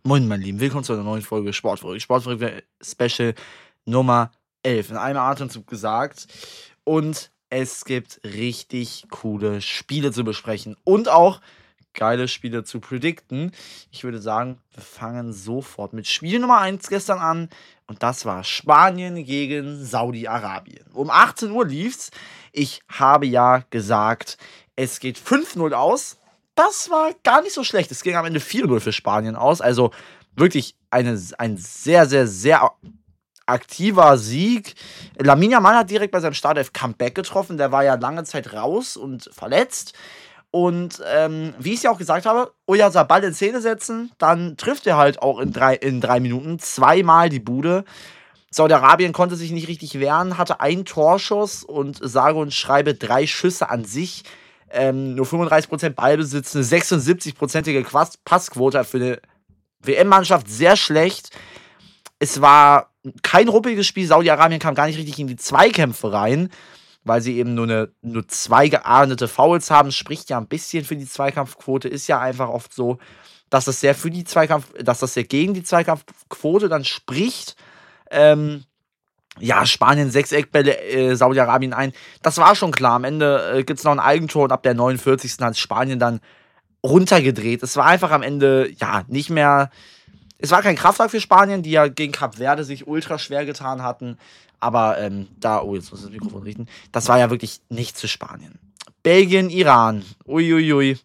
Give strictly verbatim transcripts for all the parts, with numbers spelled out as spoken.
Moin, mein Lieben, willkommen zu einer neuen Folge Sportfolge. Sportfolge Special Nummer elf. In einem Atemzug gesagt. Und es gibt richtig coole Spiele zu besprechen und auch geile Spiele zu predikten. Ich würde sagen, wir fangen sofort mit Spiel Nummer eins gestern an. Und das war Spanien gegen Saudi-Arabien. Um achtzehn Uhr lief's. Ich habe ja gesagt, es geht fünf null aus. Das war gar nicht so schlecht. Es ging am Ende vier null für Spanien aus. Also wirklich eine, ein sehr, sehr, sehr aktiver Sieg. Lamine Yamal hat direkt bei seinem Startelf Comeback getroffen. Der war ja lange Zeit raus und verletzt. Und ähm, wie ich es ja auch gesagt habe, Oyarzabal in Szene setzen, dann trifft er halt auch in drei, in drei Minuten zweimal die Bude. Saudi-Arabien konnte sich nicht richtig wehren, hatte einen Torschuss und sage und schreibe drei Schüsse an sich. Ähm, nur fünfunddreißig Prozent Ballbesitz, eine sechsundsiebzig-prozentige Passquote für eine W M-Mannschaft, sehr schlecht. Es war kein ruppeliges Spiel, Saudi-Arabien kam gar nicht richtig in die Zweikämpfe rein, weil sie eben nur, eine, nur zwei geahndete Fouls haben, spricht ja ein bisschen für die Zweikampfquote, ist ja einfach oft so, dass das sehr für die Zweikampf, dass das sehr gegen die Zweikampfquote dann spricht. Ähm, Ja, Spanien sechs Eckbälle, äh, Saudi-Arabien ein. Das war schon klar. Am Ende äh, gibt es noch ein Eigentor und ab der neunundvierzigsten hat Spanien dann runtergedreht. Es war einfach am Ende, ja, nicht mehr. Es war kein Kraftwerk für Spanien, die ja gegen Kap Verde sich ultra schwer getan hatten. Aber ähm, da, oh, jetzt muss ich das Mikrofon richten. Das war ja wirklich nichts für Spanien. Belgien, Iran. Uiuiui.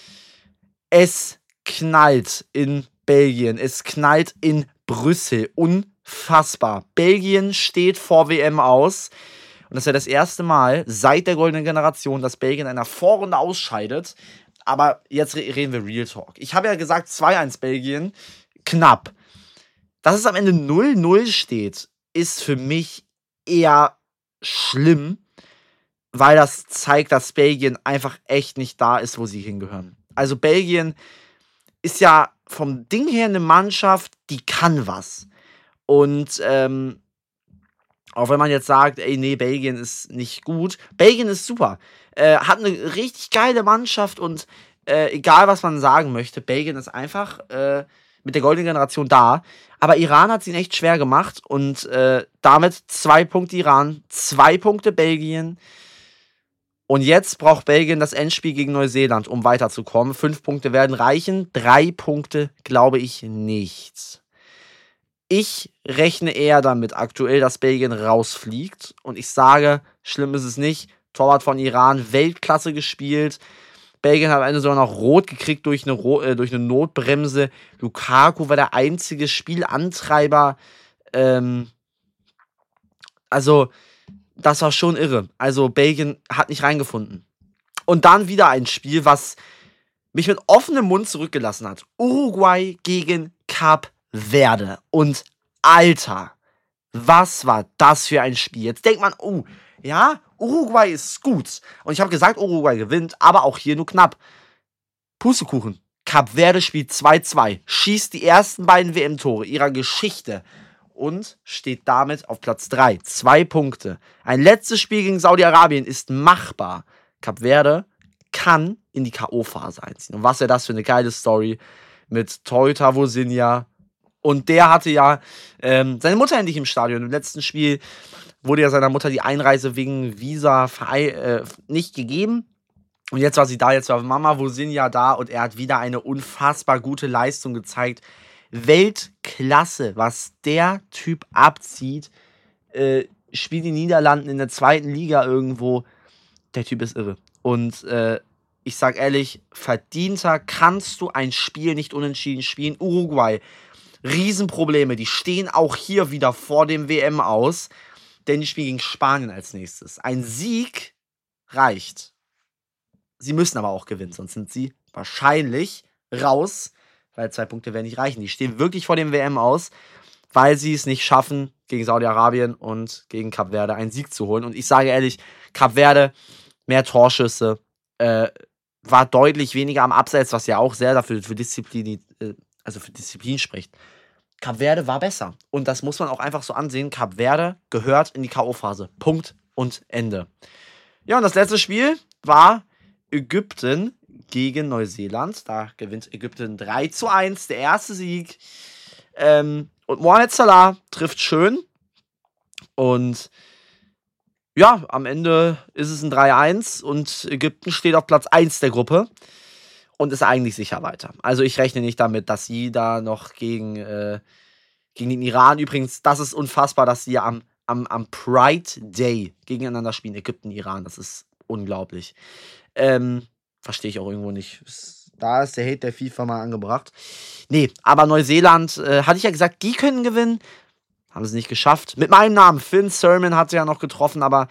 Es knallt in Belgien. Es knallt in Brüssel. Unfassbar. Belgien steht vor W M aus. Und das ist ja das erste Mal seit der goldenen Generation, dass Belgien in einer Vorrunde ausscheidet. Aber jetzt reden wir Real Talk. Ich habe ja gesagt, zwei eins Belgien. Knapp. Dass es am Ende null null steht, ist für mich eher schlimm, weil das zeigt, dass Belgien einfach echt nicht da ist, wo sie hingehören. Also Belgien ist ja vom Ding her eine Mannschaft, die kann was. Und ähm, auch wenn man jetzt sagt, ey, nee, Belgien ist nicht gut. Belgien ist super. Äh, hat eine richtig geile Mannschaft und äh, egal, was man sagen möchte, Belgien ist einfach äh, mit der goldenen Generation da. Aber Iran hat es ihnen echt schwer gemacht und äh, damit zwei Punkte Iran, zwei Punkte Belgien. Und jetzt braucht Belgien das Endspiel gegen Neuseeland, um weiterzukommen. Fünf Punkte werden reichen, drei Punkte glaube ich nicht. Ich rechne eher damit aktuell, dass Belgien rausfliegt. Und ich sage, schlimm ist es nicht. Torwart von Iran, Weltklasse gespielt. Belgien hat am Ende sogar noch rot gekriegt durch eine, äh, durch eine Notbremse. Lukaku war der einzige Spielantreiber. Ähm, also, das war schon irre. Also, Belgien hat nicht reingefunden. Und dann wieder ein Spiel, was mich mit offenem Mund zurückgelassen hat. Uruguay gegen Kap Verde. Und Alter, was war das für ein Spiel? Jetzt denkt man, oh, ja, Uruguay ist gut. Und ich habe gesagt, Uruguay gewinnt, aber auch hier nur knapp. Pustekuchen. Kap Verde spielt zwei zwei, schießt die ersten beiden W M-Tore ihrer Geschichte und steht damit auf Platz drei. Zwei Punkte. Ein letztes Spiel gegen Saudi-Arabien ist machbar. Kap Verde kann in die K O-Phase einziehen. Und was wäre das für eine geile Story mit Teuta Vosinja. Und der hatte ja ähm, seine Mutter endlich im Stadion. Im letzten Spiel wurde ja seiner Mutter die Einreise wegen Visa äh, nicht gegeben. Und jetzt war sie da, jetzt war Mama Vosinja da und er hat wieder eine unfassbar gute Leistung gezeigt. Weltklasse, was der Typ abzieht. Äh, spielt die Niederlanden in der zweiten Liga irgendwo. Der Typ ist irre. Und äh, ich sag ehrlich, verdienter kannst du ein Spiel nicht unentschieden spielen. Uruguay, Riesenprobleme. Die stehen auch hier wieder vor dem W M aus. Denn die spielen gegen Spanien als nächstes. Ein Sieg reicht. Sie müssen aber auch gewinnen, sonst sind sie wahrscheinlich raus, weil zwei Punkte werden nicht reichen. Die stehen wirklich vor dem W M aus, weil sie es nicht schaffen, gegen Saudi-Arabien und gegen Kap Verde einen Sieg zu holen. Und ich sage ehrlich, Kap Verde, mehr Torschüsse, äh, war deutlich weniger am Abseits, was ja auch sehr dafür für Disziplin, äh, also für Disziplin spricht. Kap Verde war besser. Und das muss man auch einfach so ansehen. Kap Verde gehört in die K O-Phase. Punkt und Ende. Ja, und das letzte Spiel war Ägypten gegen Neuseeland. Da gewinnt Ägypten drei zu eins, der erste Sieg. Ähm, und Mohamed Salah trifft schön. Und ja, am Ende ist es ein drei eins und Ägypten steht auf Platz eins der Gruppe und ist eigentlich sicher weiter. Also ich rechne nicht damit, dass sie da noch gegen, äh, gegen den Iran, übrigens, das ist unfassbar, dass sie ja am, am, am Pride Day gegeneinander spielen, Ägypten, Iran, das ist unglaublich. Ähm, verstehe ich auch irgendwo nicht. Da ist der Hate der FIFA mal angebracht. Nee, aber Neuseeland, äh, hatte ich ja gesagt, die können gewinnen. Haben sie nicht geschafft. Mit meinem Namen. Finn Sermon hat sie ja noch getroffen, aber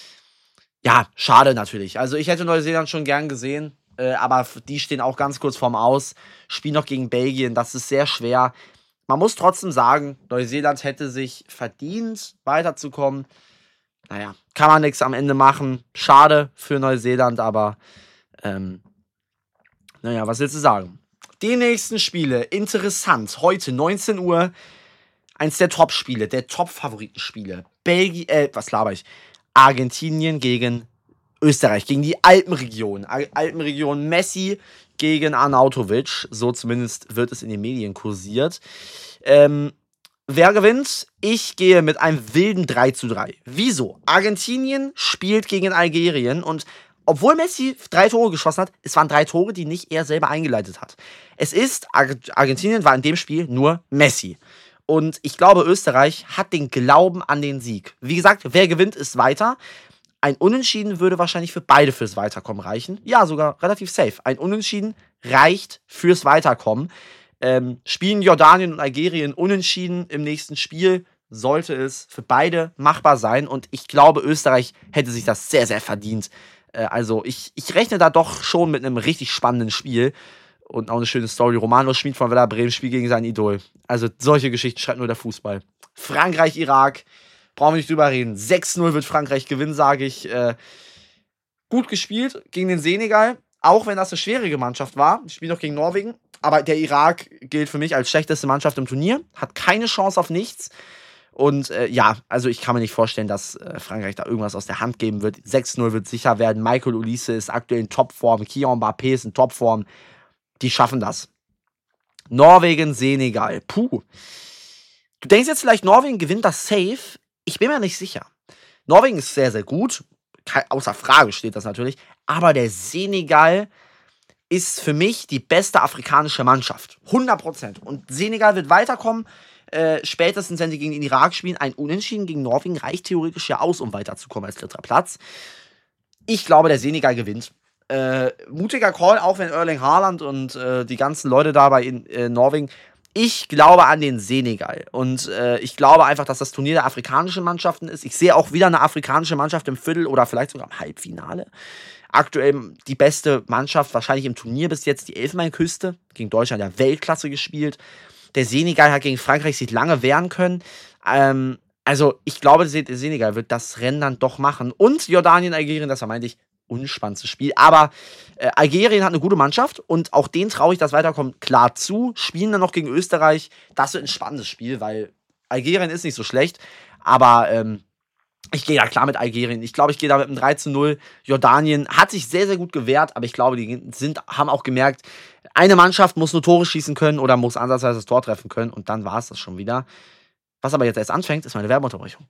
ja, schade natürlich. Also ich hätte Neuseeland schon gern gesehen, äh, aber die stehen auch ganz kurz vorm Aus. Spielen noch gegen Belgien, das ist sehr schwer. Man muss trotzdem sagen, Neuseeland hätte sich verdient, weiterzukommen. Naja, kann man nichts am Ende machen. Schade für Neuseeland, aber ähm, naja, was willst du sagen? Die nächsten Spiele, interessant. Heute neunzehn Uhr. Eins der Top-Spiele, der Top-Favoritenspiele. Belgien, äh, was laber ich? Argentinien gegen Österreich, gegen die Alpenregion. Al- Alpenregion Messi gegen Arnautovic. So zumindest wird es in den Medien kursiert. Ähm, wer gewinnt? Ich gehe mit einem wilden drei zu drei. Wieso? Argentinien spielt gegen Algerien und obwohl Messi drei Tore geschossen hat, es waren drei Tore, die nicht er selber eingeleitet hat. Es ist, Ar- Argentinien war in dem Spiel nur Messi. Und ich glaube, Österreich hat den Glauben an den Sieg. Wie gesagt, wer gewinnt, ist weiter. Ein Unentschieden würde wahrscheinlich für beide fürs Weiterkommen reichen. Ja, sogar relativ safe. Ein Unentschieden reicht fürs Weiterkommen. Ähm, spielen Jordanien und Algerien unentschieden im nächsten Spiel, sollte es für beide machbar sein. Und ich glaube, Österreich hätte sich das sehr, sehr verdient. Äh, also ich, ich rechne da doch schon mit einem richtig spannenden Spiel. Und auch eine schöne Story. Romano Schmid von Werder Bremen spielt gegen sein Idol. Also solche Geschichten schreibt nur der Fußball. Frankreich, Irak. Brauchen wir nicht drüber reden. sechs null wird Frankreich gewinnen, sage ich. Äh, gut gespielt gegen den Senegal. Auch wenn das eine schwierige Mannschaft war. Ich spiele noch gegen Norwegen. Aber der Irak gilt für mich als schlechteste Mannschaft im Turnier. Hat keine Chance auf nichts. Und äh, ja, also ich kann mir nicht vorstellen, dass äh, Frankreich da irgendwas aus der Hand geben wird. sechs null wird sicher werden. Michael Olise ist aktuell in Topform. Kylian Mbappé ist in Topform. Die schaffen das. Norwegen, Senegal. Puh. Du denkst jetzt vielleicht, Norwegen gewinnt das safe. Ich bin mir nicht sicher. Norwegen ist sehr, sehr gut. Außer Frage steht das natürlich. Aber der Senegal ist für mich die beste afrikanische Mannschaft. hundert Prozent. Und Senegal wird weiterkommen. Äh, spätestens, wenn sie gegen den Irak spielen. Ein Unentschieden gegen Norwegen reicht theoretisch ja aus, um weiterzukommen als dritter Platz. Ich glaube, der Senegal gewinnt. Äh, mutiger Call, auch wenn Erling Haaland und äh, die ganzen Leute da bei in, äh, Norwegen. Ich glaube an den Senegal. Und äh, ich glaube einfach, dass das Turnier der afrikanischen Mannschaften ist. Ich sehe auch wieder eine afrikanische Mannschaft im Viertel oder vielleicht sogar im Halbfinale. Aktuell die beste Mannschaft wahrscheinlich im Turnier bis jetzt, die Elfenbeinküste. Gegen Deutschland ja Weltklasse gespielt. Der Senegal hat gegen Frankreich sich lange wehren können. Ähm, also ich glaube, der Senegal wird das Rennen dann doch machen. Und Jordanien, Algerien, das war, meinte ich, unspannendes Spiel. Aber äh, Algerien hat eine gute Mannschaft und auch denen traue ich das Weiterkommen klar zu. Spielen dann noch gegen Österreich. Das wird ein spannendes Spiel, weil Algerien ist nicht so schlecht. Aber ähm, ich gehe da klar mit Algerien. Ich glaube, ich gehe da mit einem drei zu null. Jordanien hat sich sehr, sehr gut gewehrt, aber ich glaube, die sind, haben auch gemerkt, eine Mannschaft muss nur Tore schießen können oder muss ansatzweise das Tor treffen können und dann war es das schon wieder. Was aber jetzt erst anfängt, ist meine Werbeunterbrechung.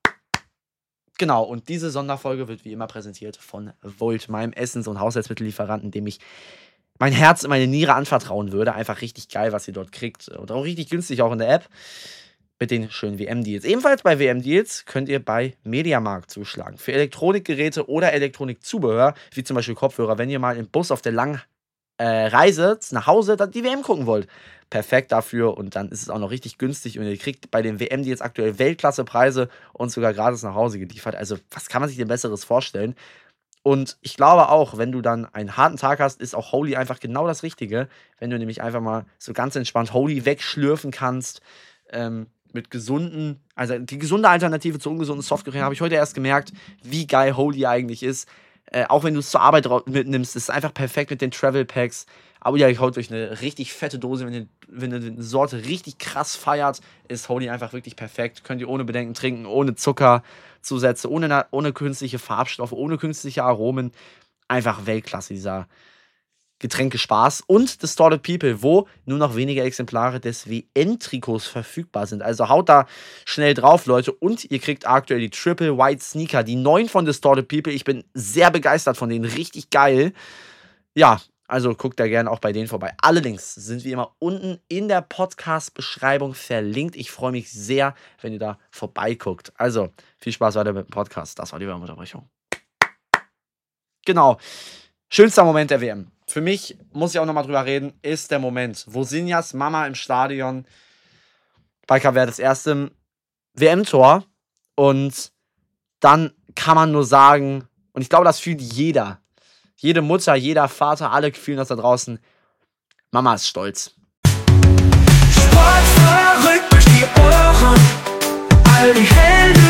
Genau, und diese Sonderfolge wird wie immer präsentiert von Volt, meinem Essens- und Haushaltsmittellieferanten, dem ich mein Herz und meine Niere anvertrauen würde. Einfach richtig geil, was ihr dort kriegt. Und auch richtig günstig auch in der App. Mit den schönen W M-Deals. Ebenfalls bei W M-Deals könnt ihr bei Mediamarkt zuschlagen. Für Elektronikgeräte oder Elektronikzubehör, wie zum Beispiel Kopfhörer, wenn ihr mal im Bus auf der langen äh, Reise nach Hause die W M gucken wollt. Perfekt dafür und dann ist es auch noch richtig günstig und ihr kriegt bei den W M-Deals aktuell Weltklasse-Preise und sogar gratis nach Hause geliefert. Also was kann man sich denn Besseres vorstellen? Und ich glaube auch, wenn du dann einen harten Tag hast, ist auch Holy einfach genau das Richtige. Wenn du nämlich einfach mal so ganz entspannt Holy wegschlürfen kannst, ähm, mit gesunden, also die gesunde Alternative zu ungesunden Softgeräten, habe ich heute erst gemerkt, wie geil Holy eigentlich ist. Äh, auch wenn du es zur Arbeit mitnimmst, ist es einfach perfekt mit den Travel Packs. Aber ja, ich haut euch eine richtig fette Dose, wenn ihr, wenn ihr eine Sorte richtig krass feiert, ist Holy einfach wirklich perfekt. Könnt ihr ohne Bedenken trinken, ohne Zuckerzusätze, ohne, ohne künstliche Farbstoffe, ohne künstliche Aromen. Einfach Weltklasse, dieser Getränkespaß und Distorted People, wo nur noch wenige Exemplare des W M-Trikots verfügbar sind. Also haut da schnell drauf, Leute. Und ihr kriegt aktuell die Triple White Sneaker, die neuen von Distorted People. Ich bin sehr begeistert von denen, richtig geil. Ja, also guckt da gerne auch bei denen vorbei. Alle Links sind wie immer unten in der Podcast-Beschreibung verlinkt. Ich freue mich sehr, wenn ihr da vorbeiguckt. Also, viel Spaß weiter mit dem Podcast. Das war die Werbeunterbrechung. Genau. Schönster Moment der W M. Für mich, muss ich auch nochmal drüber reden, ist der Moment, wo Sinjas Mama im Stadion bei Cape Verdes erstem W M-Tor und dann kann man nur sagen, und ich glaube, das fühlt jeder, jede Mutter, jeder Vater, alle fühlen das da draußen, Mama ist stolz. Sport verrückt durch die Ohren, all die Helden